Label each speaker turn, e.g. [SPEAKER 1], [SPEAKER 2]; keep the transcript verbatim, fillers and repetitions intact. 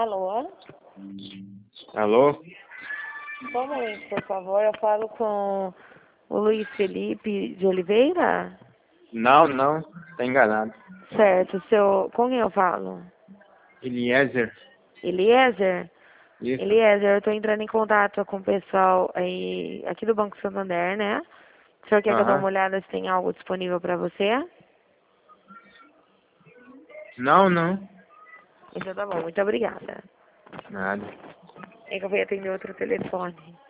[SPEAKER 1] Alô?
[SPEAKER 2] Alô?
[SPEAKER 1] Só um momento, por favor. Eu falo com o Luiz Felipe de Oliveira?
[SPEAKER 2] Não, não, tá enganado.
[SPEAKER 1] Certo. Seu... Com quem eu falo?
[SPEAKER 2] Eliezer.
[SPEAKER 1] Eliezer?
[SPEAKER 2] Isso.
[SPEAKER 1] Eliezer, eu tô entrando em contato com o pessoal aí, aqui do Banco Santander, né? O senhor quer que eu dê uma
[SPEAKER 2] Aham.
[SPEAKER 1] olhada se tem algo disponível para você?
[SPEAKER 2] Não, não.
[SPEAKER 1] Então tá bom, muito obrigada.
[SPEAKER 2] Nada.
[SPEAKER 1] É que eu fui atender outro telefone.